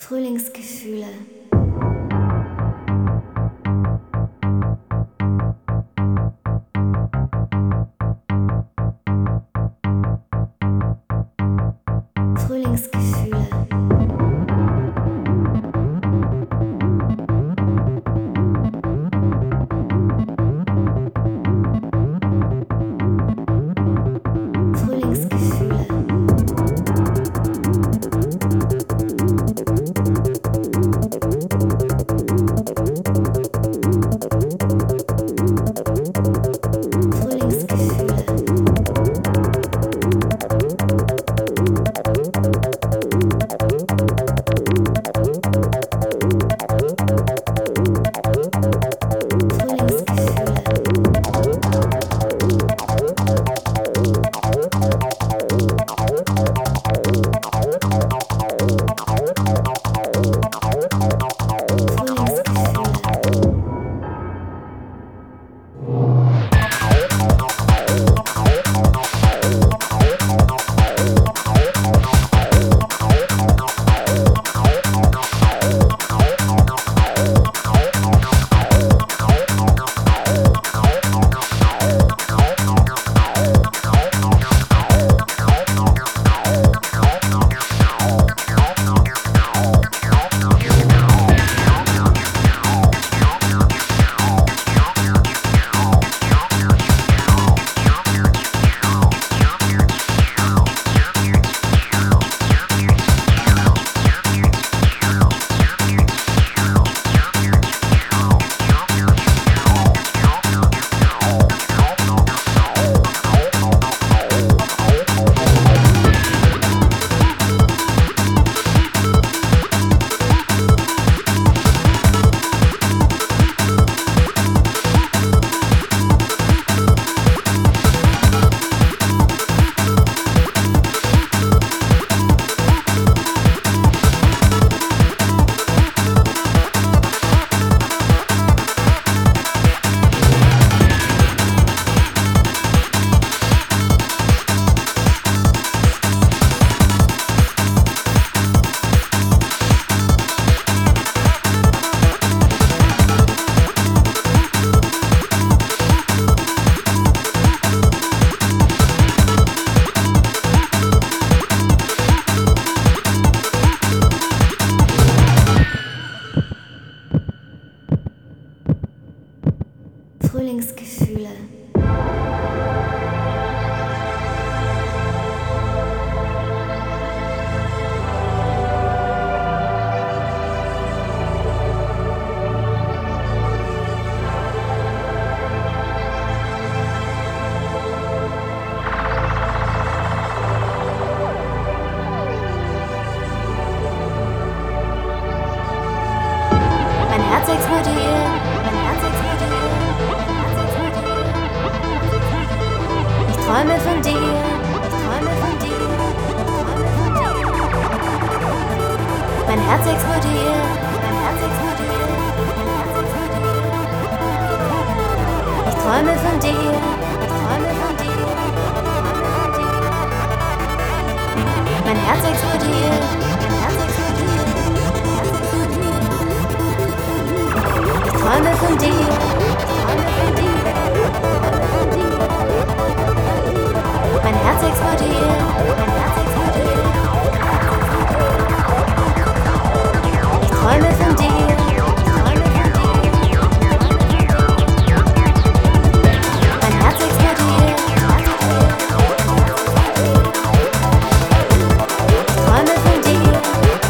Frühlingsgefühle. Frühlingsgefühle. Frühlingsgefühle. Mein Herz explodiert. Ich träume von dir, Mein Herz explodiert, Ich träume von dir, Mein Herz explodiert, Ich träume von dir, Mein Herz explodiert, Ich träume von dir, Mein Herz explodiert, Ich träume von dir.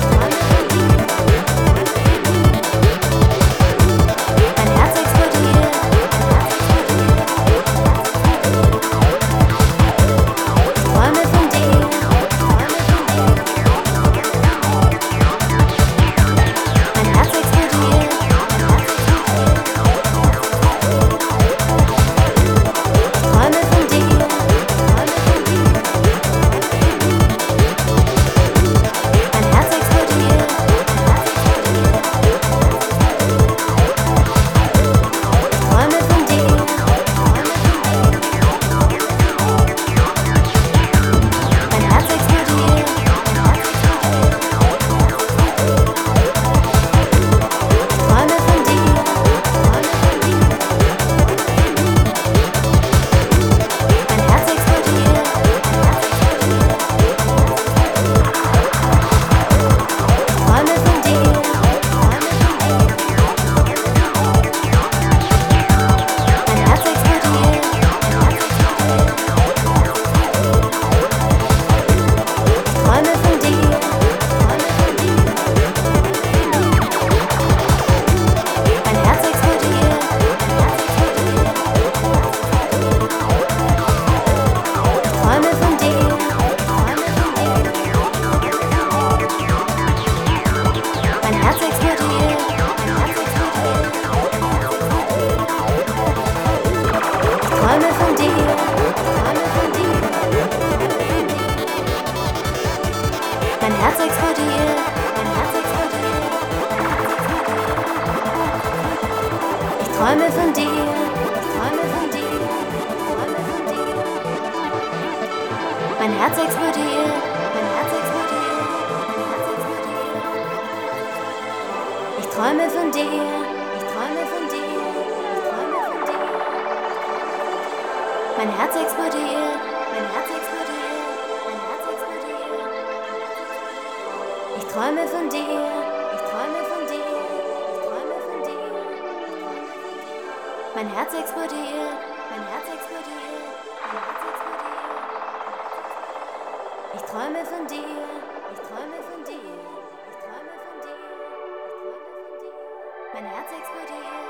träume von dir, ich träume von dir, ich träume von dir. Mein Herz explodiert, mein Herz explodiert, mein Herz explodiert. Ich träume von dir, ich träume von dir, ich träume von dir. Mein Herz explodiert, mein Herz explodiert, mein Herz explodiert. Ich träume von dir, ich träume von dir, ich träume von dir. Mein Herz explodiert, mein Herz explodiert, mein Herz explodiert. Ich träume von dir, ich träume von dir, ich träume von dir, ich träume von dir. Mein Herz explodiert.